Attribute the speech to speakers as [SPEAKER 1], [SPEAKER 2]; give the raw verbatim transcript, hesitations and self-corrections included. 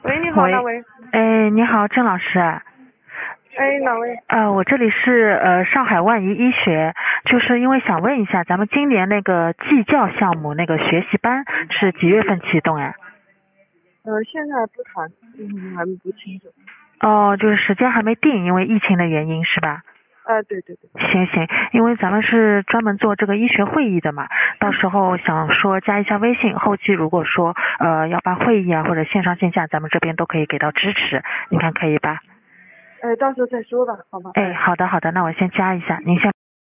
[SPEAKER 1] 喂，你好，哪
[SPEAKER 2] 喂，
[SPEAKER 1] 位？
[SPEAKER 2] 哎，你好，郑老师。
[SPEAKER 1] 哎，哪位？
[SPEAKER 2] 呃，我这里是呃上海万怡医学，就是因为想问一下，咱们今年那个技教项目那个学习班是几月份启动呀？
[SPEAKER 1] 呃，现在不谈，嗯，还不清楚。
[SPEAKER 2] 哦，就是时间还没定，因为疫情的原因是吧？
[SPEAKER 1] 啊，对对对。
[SPEAKER 2] 行行，因为咱们是专门做这个医学会议的嘛，到时候想说加一下微信，后期如果说呃要办会议啊或者线上线下，咱们这边都可以给到支持，你看可以吧？
[SPEAKER 1] 哎，到时候再说吧，好吧。
[SPEAKER 2] 哎，好的好的，那我先加一下，您先。